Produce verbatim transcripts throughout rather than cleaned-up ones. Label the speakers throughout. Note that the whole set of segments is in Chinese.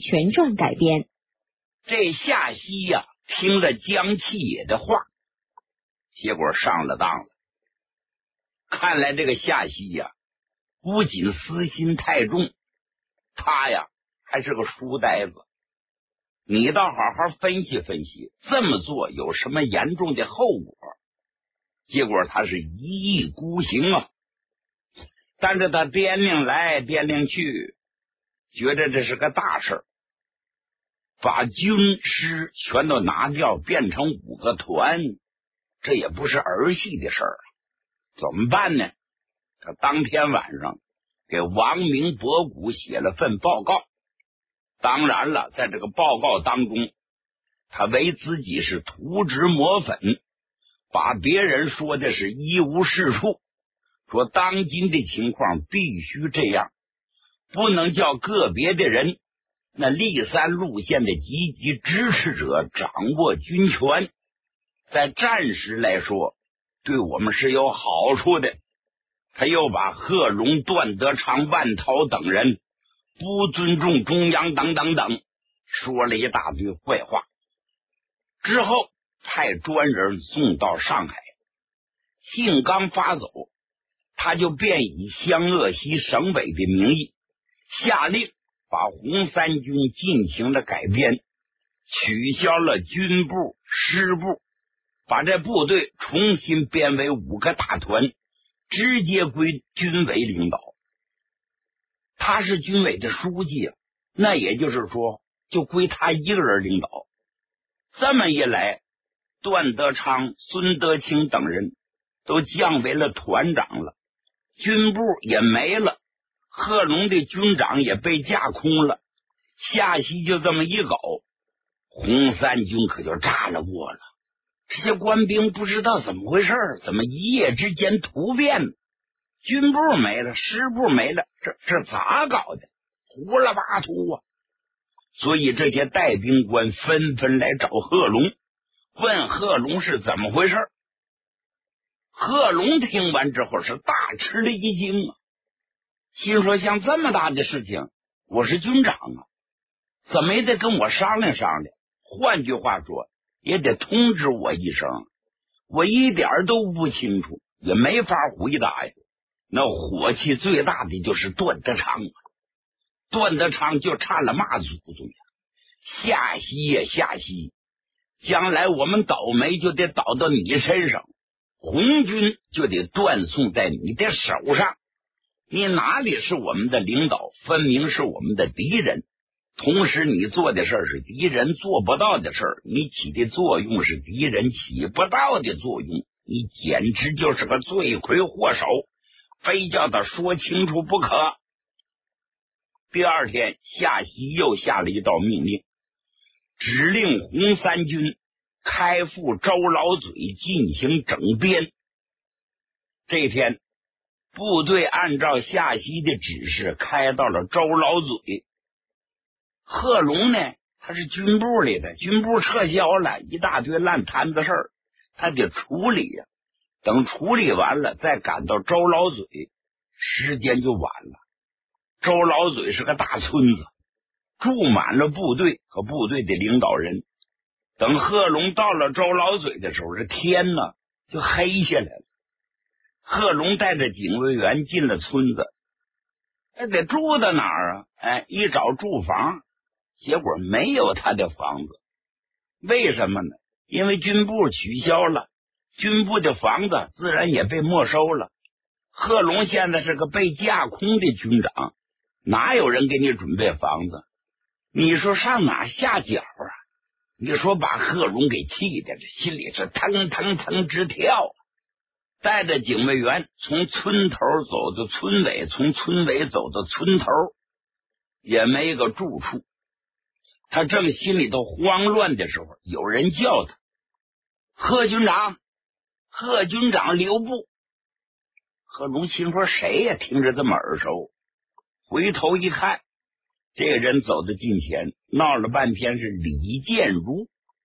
Speaker 1: 全传改编。
Speaker 2: 这夏曦呀、啊，听了江启野的话，结果上了当了。看来这个夏曦呀、啊，不仅私心太重，他呀还是个书呆子。你倒好好分析分析，这么做有什么严重的后果？结果他是一意孤行啊！但是他掂量来掂量去，觉得这是个大事儿，把军师全都拿掉，变成五个团，这也不是儿戏的事儿啊！怎么办呢？他当天晚上给王明博古写了份报告。当然了，在这个报告当中，他为自己是涂脂抹粉，把别人说的是一无是处，说当今的情况必须这样，不能叫个别的人，那立三路线的积极支持者掌握军权，在战时来说对我们是有好处的。他又把贺龙、段德昌、万涛等人不尊重中央等等等说了一大堆坏话，之后派专人送到上海。信刚发走，他就便以湘鄂西省委的名义下令把红三军进行了改编，取消了军部、师部，把这部队重新编为五个大团，直接归军委领导。他是军委的书记啊，那也就是说就归他一个人领导。这么一来，段德昌、孙德清等人都降为了团长了，军部也没了，贺龙的军长也被架空了。夏曦就这么一搞，红三军可就炸了锅了。这些官兵不知道怎么回事，怎么一夜之间突变了？军部没了，师部没了，这这咋搞的？胡了八涂啊！所以这些带兵官纷纷来找贺龙，问贺龙是怎么回事。贺龙听完之后是大吃了一惊啊，心说像这么大的事情，我是军长啊，怎么也得跟我商量商量，换句话说也得通知我一声，我一点都不清楚，也没法回答呀。那火气最大的就是段德昌，段德昌就差了骂祖宗呀！夏曦呀夏曦，将来我们倒霉就得倒到你身上，红军就得断送在你的手上。你哪里是我们的领导，分明是我们的敌人。同时你做的事儿是敌人做不到的事儿，你起的作用是敌人起不到的作用，你简直就是个罪魁祸首，非叫他说清楚不可。第二天，夏曦又下了一道命令，指令红三军开赴周老嘴进行整编。这天，部队按照夏曦的指示开到了周老嘴。贺龙呢，他是军部里的，军部撤销了，一大堆烂摊子事儿，他得处理呀、啊。等处理完了，再赶到周老嘴，时间就晚了。周老嘴是个大村子，住满了部队和部队的领导人。等贺龙到了周老嘴的时候，这天呢就黑下来了。贺龙带着警卫员进了村子，那得住到哪儿啊？哎，一找住房，结果没有他的房子。为什么呢？因为军部取消了，军部的房子自然也被没收了。贺龙现在是个被架空的军长，哪有人给你准备房子？你说上哪下脚啊？你说把贺龙给气的，这心里是腾腾腾直跳。带着警卫员从村头走到村尾，从村尾走到村头，也没个住处。他正心里头慌乱的时候，有人叫他：贺军长，贺军长留步。贺龙心说谁呀？听着这么耳熟。回头一看，这个人走到近前，闹了半天是李建儒。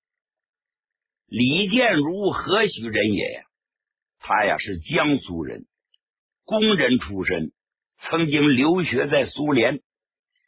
Speaker 2: 李建儒何许人也呀？他呀是江苏人，工人出身，曾经留学在苏联，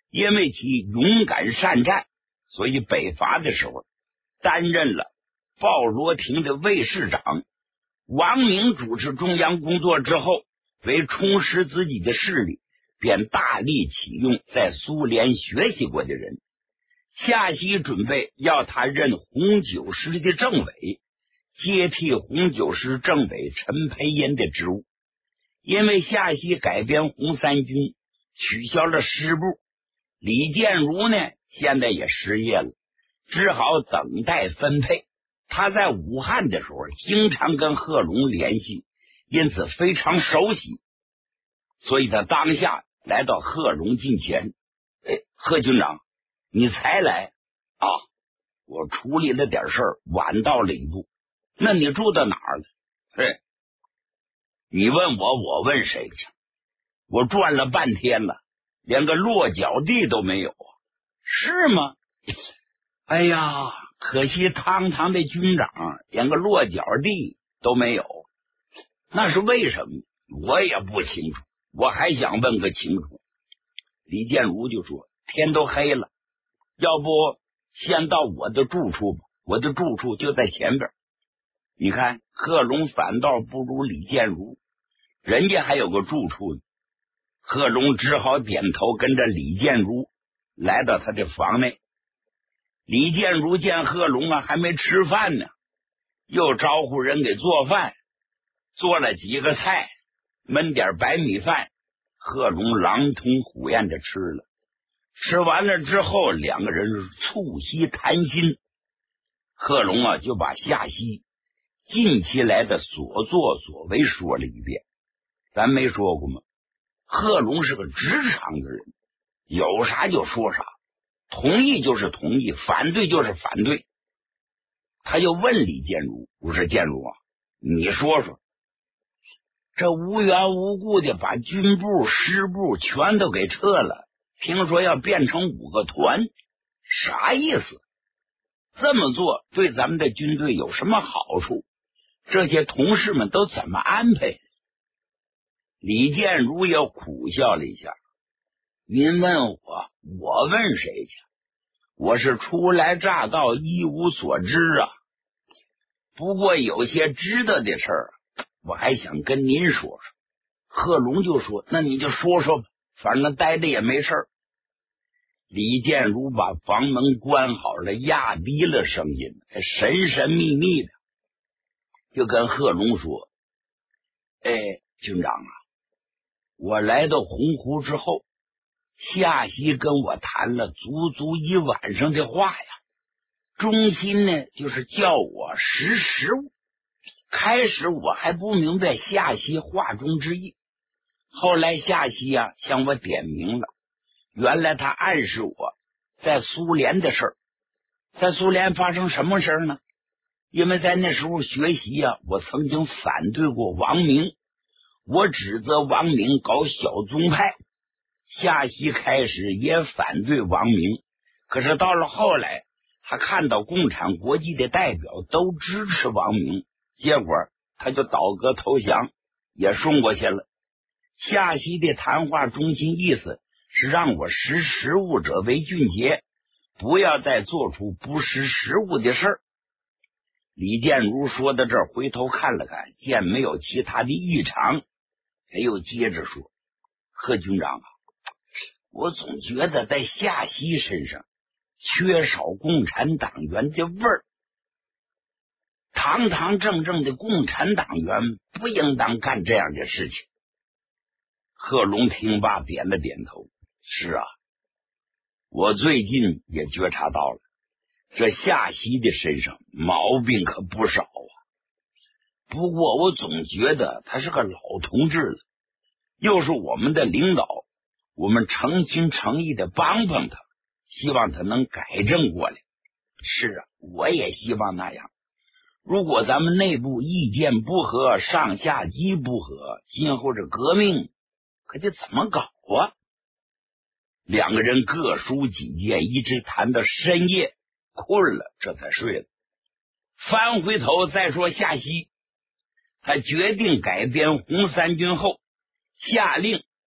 Speaker 2: 因为其勇敢善战，所以北伐的时候担任了鲍罗廷的卫士长。王明主持中央工作之后，为充实自己的势力，便大力启用在苏联学习过的人。夏曦准备要他任红九师的政委，接替红九师政委陈培英的职务。因为夏曦改编红三军，取消了师部，李建儒呢现在也失业了，只好等待分配。他在武汉的时候经常跟贺龙联系，因此非常熟悉，所以他当下来到贺龙近前。哎，贺军长，你才来啊？我处理了点事儿，晚到了一步。那你住到哪儿了？嘿，你问我，我问谁去？我转了半天了，连个落脚地都没有啊！是吗？哎呀，可惜堂堂的军长连个落脚地都没有，那是为什么？我也不清楚，我还想问个清楚。李建儒就说：天都黑了，要不先到我的住处吧，我的住处就在前边。你看贺龙反倒不如李建儒，人家还有个住处呢。贺龙只好点头，跟着李建儒来到他的房内。李建儒见贺龙啊还没吃饭呢，又招呼人给做饭，做了几个菜，焖点白米饭，贺龙狼吞虎咽的吃了。吃完了之后，两个人促膝谈心，贺龙啊就把夏曦近期来的所作所为说了一遍。咱没说过吗？贺龙是个直肠子人，有啥就说啥，同意就是同意，反对就是反对。他就问李建儒：我说建儒啊，你说说，这无缘无故的把军部师部全都给撤了，听说要变成五个团，啥意思？这么做对咱们的军队有什么好处？这些同事们都怎么安排？李建儒也苦笑了一下。您问我，我问谁去？我是初来乍到，一无所知啊。不过有些知道的事儿，我还想跟您说说。贺龙就说：那你就说说吧，反正待着也没事儿。李建儒把房门关好了，压低了声音，神神秘秘的就跟贺龙说：哎，军长啊，我来到洪湖之后，夏曦跟我谈了足足一晚上的话呀，中心呢就是叫我识时务。开始我还不明白夏曦话中之意，后来夏曦啊向我点明了，原来他暗示我在苏联的事儿。在苏联发生什么事儿呢？因为在那时候学习啊，我曾经反对过王明，我指责王明搞小宗派。夏曦开始也反对王明，可是到了后来，他看到共产国际的代表都支持王明，结果他就倒戈投降，也送过去了。夏曦的谈话中心意思是让我识时务者为俊杰，不要再做出不识时务的事儿。李建儒说到这儿，回头看了看，见没有其他的异常，他又接着说：贺军长啊，我总觉得在夏曦身上缺少共产党员的味儿。堂堂正正的共产党员不应当干这样的事情。贺龙听罢点了点头：是啊，我最近也觉察到了，这夏曦的身上毛病可不少啊。不过我总觉得他是个老同志了，又是我们的领导，我们诚心诚意的帮帮他，希望他能改正过来。是啊，我也希望那样。如果咱们内部意见不合，上下级不合，今后这革命可得怎么搞啊？两个人各抒己见，一直谈到深夜，困了这才睡了。翻回头再说夏曦，他决定改编红三军后，下令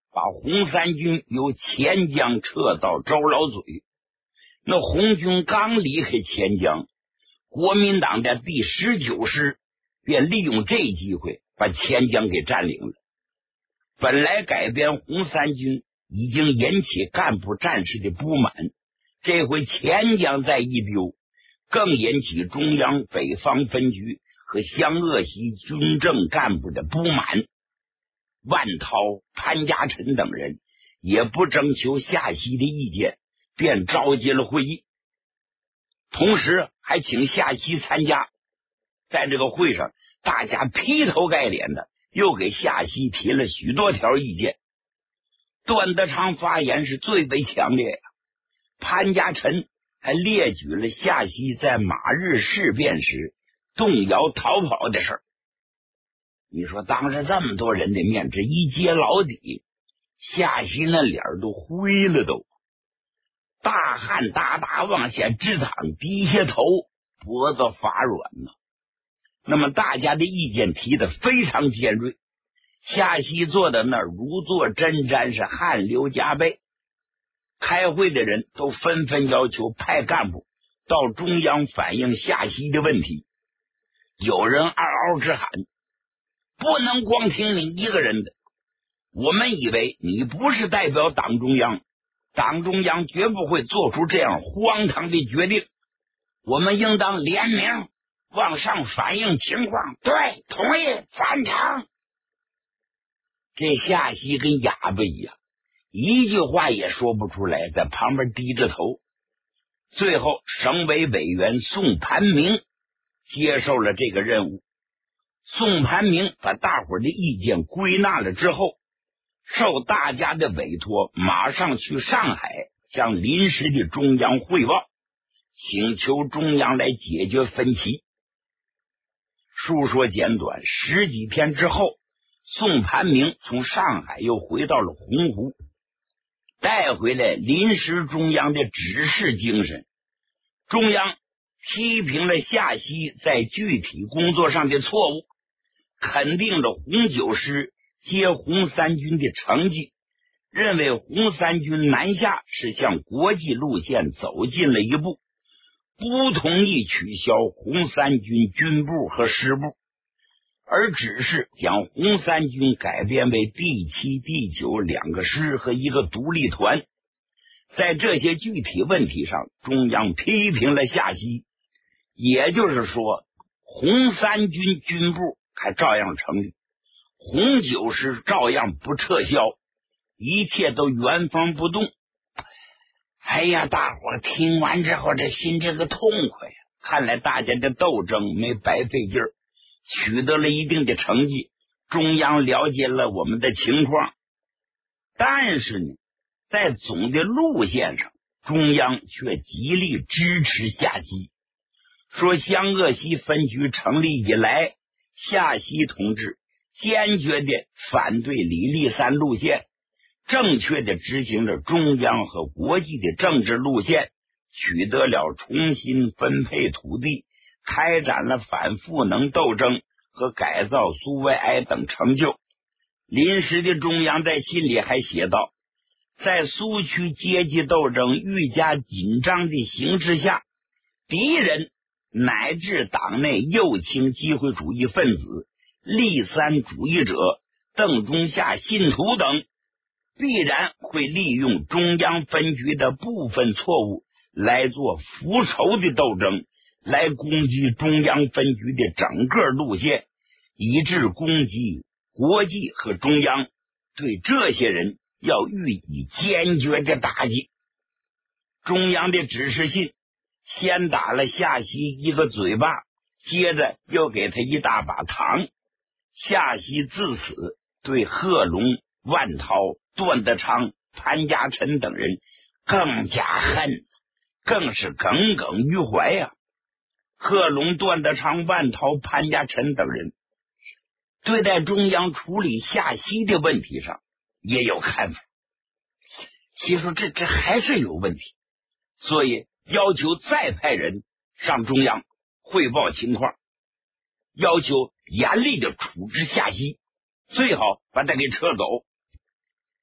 Speaker 2: 把红三军由钱江撤到周老嘴。那红军刚离开钱江，国民党的第十九师便利用这机会把钱江给占领了。本来改编红三军已经引起干部战士的不满，这回钱江再一丢，更引起中央北方分局和湘鄂西军政干部的不满。万涛、潘家琛等人也不征求下西的意见，便召集了会议，同时还请下西参加。在这个会上，大家劈头盖脸的又给下西提了许多条意见。段德昌发言是最为强烈呀，潘家琛还列举了下西在马日事变时动摇逃跑的事儿。你说当着这么多人的面，这一揭老底，下西那脸都灰了都，大汗大大往下直淌，低下头，脖子发软呢。那么大家的意见提得非常尖锐，下西坐在那儿如坐针毡，是汗流浃背。开会的人都纷纷要求派干部到中央反映下西的问题。有人嗷嗷直喊，不能光听你一个人的，我们以为你不是代表党中央，党中央绝不会做出这样荒唐的决定，我们应当联名往上反映情况。对，同意，赞成。这下西跟哑巴一样，一句话也说不出来，在旁边低着头。最后省委委员宋盘明接受了这个任务。宋盘明把大伙儿的意见归纳了之后，受大家的委托，马上去上海向临时的中央汇报，请求中央来解决分歧。述说简短，十几天之后，宋盘明从上海又回到了洪湖，带回来临时中央的指示精神。中央批评了下西在具体工作上的错误，肯定了红九师接红三军的成绩，认为红三军南下是向国际路线走近了一步，不同意取消红三军军部和师部，而只是将红三军改编为第七、第九两个师和一个独立团。在这些具体问题上，中央批评了下西，也就是说，红三军军部还照样成立，红九师照样不撤销，一切都原封不动。哎呀，大伙听完之后，这心这个痛快呀！看来大家的斗争没白费劲儿，取得了一定的成绩。中央了解了我们的情况，但是呢，在总的路线上，中央却极力支持下西，说湘鄂西分局成立以来，下西同志坚决的反对李立三路线，正确的执行了中央和国际的政治路线，取得了重新分配土地，开展了反赋能斗争和改造苏维埃等成就。临时的中央在信里还写道，在苏区阶级斗争愈加紧张的形势下，敌人乃至党内右倾机会主义分子、立三主义者、邓中夏信徒等，必然会利用中央分局的部分错误来做复仇的斗争，来攻击中央分局的整个路线，以致攻击国际和中央。对这些人要予以坚决的打击。中央的指示信先打了下西一个嘴巴，接着又给他一大把糖。下西自此对贺龙、万涛、段德昌、潘家琛等人更加恨，更是耿耿于怀呀、啊。贺龙、段德昌、万涛、潘家琛等人对待中央处理下西的问题上也有看法，其实这这还是有问题，所以要求再派人上中央汇报情况，要求严厉的处置下西，最好把他给撤走。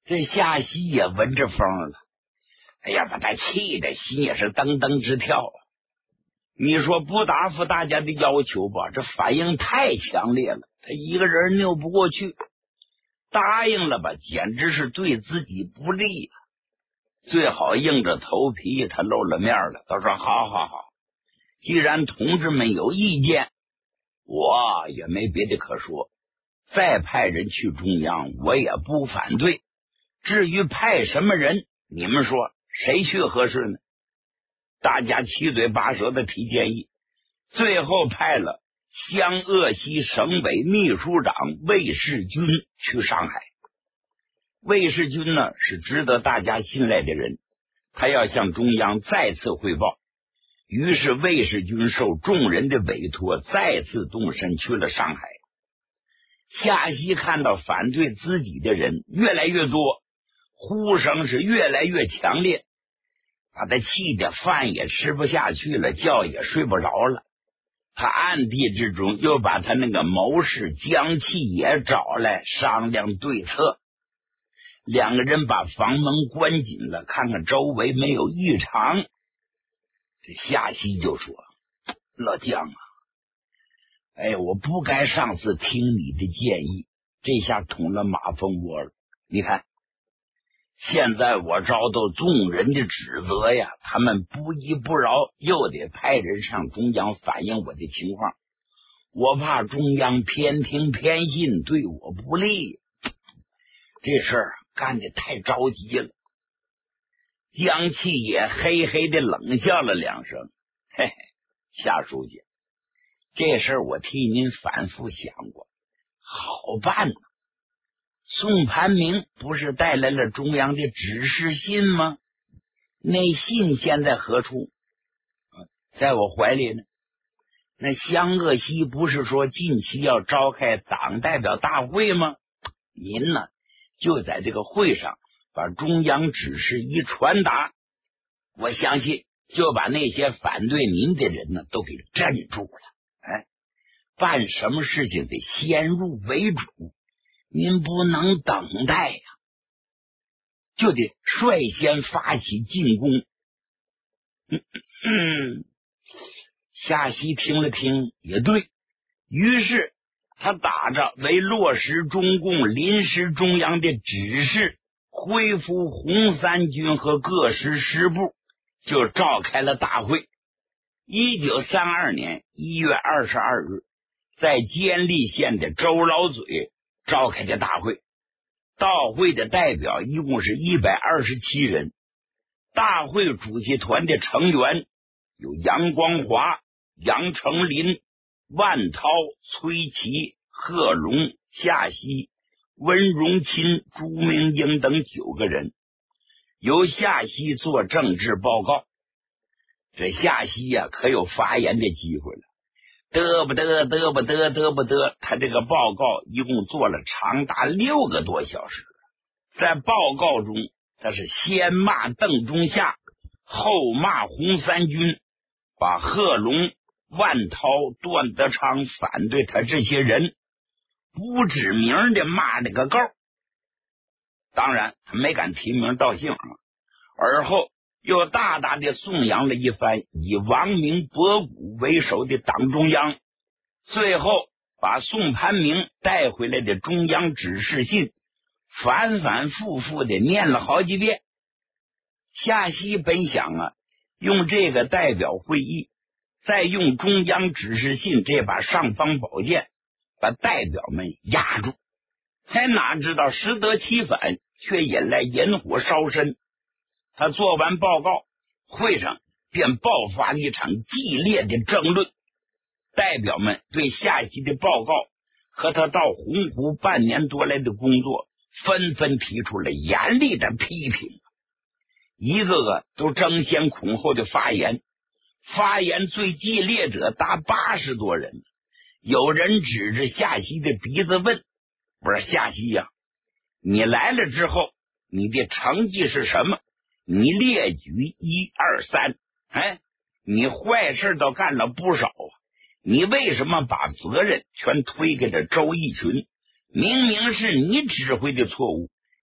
Speaker 2: 这夏曦也闻着风了，哎呀，把他气的心也是噔噔直跳啊！你说不答复大家的要求吧，这反应太强烈了，他一个人拗不过去；答应了吧，简直是对自己不利啊！最好硬着头皮，他露了面了，他说：“好好好，既然同志们有意见，我也没别的可说，再派人去中央，我也不反对。至于派什么人，你们说谁去合适呢？”大家七嘴八舌的提建议，最后派了湘鄂西省委秘书长魏世军去上海。魏世军呢，是值得大家信赖的人，他要向中央再次汇报。于是魏世军受众人的委托，再次动身去了上海。夏曦看到反对自己的人越来越多，呼声是越来越强烈，把他气得饭也吃不下去了，觉也睡不着了。他暗地之中又把他那个谋士江启也找来商量对策。两个人把房门关紧了，看看周围没有异常。这夏曦就说：“老姜啊，哎，我不该上次听你的建议，这下捅了马蜂窝了。你看，现在我遭到众人的指责呀，他们不依不饶，又得派人上中央反映我的情况。我怕中央偏听偏信，对我不利。这事儿干得太着急了。”江启也嘿嘿的冷笑了两声：“嘿嘿，夏书记，这事儿我替您反复想过，好办呢。宋盘明不是带来了中央的指示信吗？那信现在何处？在我怀里呢。那湘鄂西不是说近期要召开党代表大会吗？您呢，就在这个会上把中央指示一传达，我相信就把那些反对您的人呢都给镇住了。哎，办什么事情得先入为主，您不能等待呀，就得率先发起进攻。嗯嗯，夏曦听了听也对，于是他打着为落实中共临时中央的指示，恢复红三军和各师师部，就召开了大会。一九三二年一月二十二日，在监利县的周老嘴召开的大会。到会的代表一共是一百二十七人。大会主席团的成员有杨光华、杨成林、万涛、崔琦、贺龙、夏曦、温荣钦、朱明英等九个人，由夏曦做政治报告。这夏曦呀、啊，可有发言的机会了，得不得得不得得不得，他这个报告一共做了长达六个多小时。在报告中，他是先骂邓中夏，后骂红三军，把贺龙、万涛、段德昌反对他这些人不指名的骂了个够。当然他没敢提名道姓啊，而后又大大的颂扬了一番以王明、博古为首的党中央，最后把宋盘明带回来的中央指示信反反复复的念了好几遍。夏曦本想啊，用这个代表会议，再用中央指示信这把尚方宝剑把代表们压住，还哪知道适得其反，却引来引火烧身。他做完报告，会上便爆发了一场激烈的争论。代表们对夏曦的报告和他到洪湖半年多来的工作纷纷提出了严厉的批评，一个个都争先恐后的发言。发言最激烈者达八十多人，有人指着夏曦的鼻子问：“我说夏曦呀、啊，你来了之后，你的成绩是什么？你列举一二三，哎，你坏事倒干了不少啊！你为什么把责任全推给了周逸群？明明是你指挥的错误，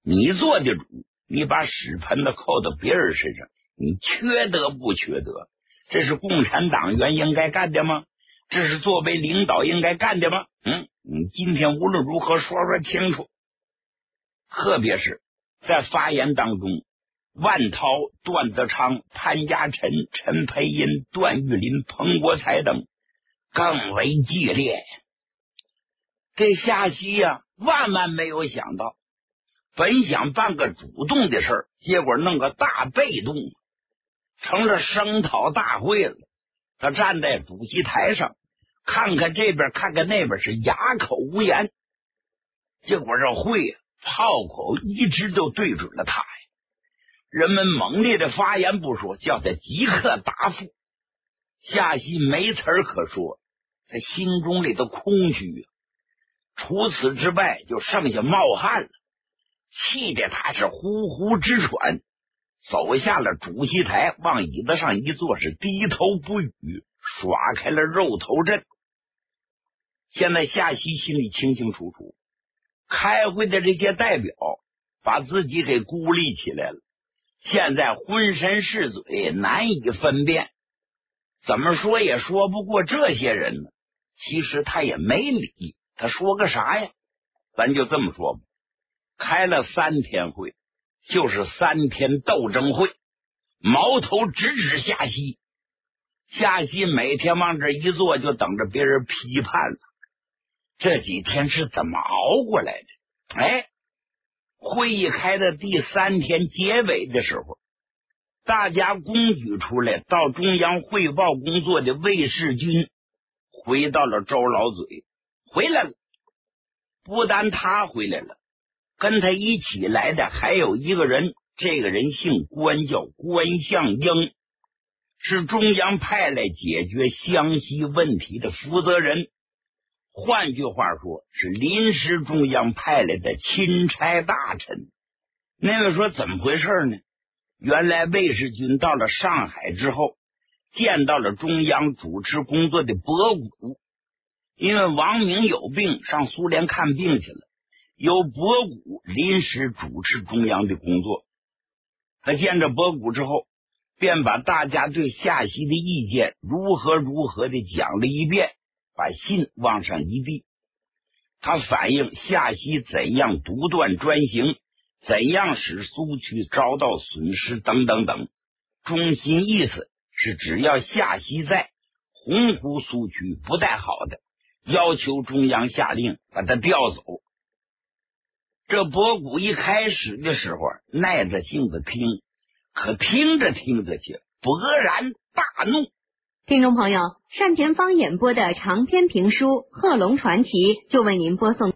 Speaker 2: 你做的主，你把屎盆子扣到别人身上，你缺德不缺德？这是共产党员应该干的吗？这是作为领导应该干的吗？嗯，你今天无论如何说说清楚。特别是在发言当中，万涛、段德昌、潘家琛、陈培英、段玉林、彭国才等更为激烈。这夏曦呀、啊，万万没有想到，本想办个主动的事儿，结果弄个大被动，成了声讨大会了。他站在主席台上，看看这边看看那边，是哑口无言。结果这会啊，炮口一直都对准了他呀。人们猛烈的发言不说，叫他即刻答复。夏曦没词儿可说，他心中里的空虚啊。除此之外，就剩下冒汗了，气得他是呼呼直喘，走下了主席台，往椅子上一坐，是低头不语，耍开了肉头阵。现在夏曦心里清清楚楚，开会的这些代表把自己给孤立起来了，现在浑身是嘴，难以分辨，怎么说也说不过这些人呢。其实他也没理，他说个啥呀？咱就这么说吧，开了三天会，就是三天斗争会，矛头直指夏曦。夏曦每天往这一坐，就等着别人批判了。这几天是怎么熬过来的？哎，会议开的第三天结尾的时候，大家公举出来到中央汇报工作的卫士军回到了周老嘴，回来了。不但他回来了，跟他一起来的还有一个人，这个人姓关，叫关向英，是中央派来解决湘西问题的负责人。换句话说，是临时中央派来的钦差大臣。那位说怎么回事呢？原来卫士军到了上海之后，见到了中央主持工作的博古，因为王明有病上苏联看病去了，由博古临时主持中央的工作。他见着博古之后，便把大家对夏曦的意见如何如何的讲了一遍，把信往上一递。他反映夏曦怎样独断专行，怎样使苏区遭到损失等等等，中心意思是只要夏曦在，洪湖苏区不带好的，要求中央下令把他调走。这博古一开始的时候耐着性子听，可听着听着去勃然大怒。
Speaker 1: 听众朋友，单田芳演播的长篇评书《贺龙传奇》就为您播送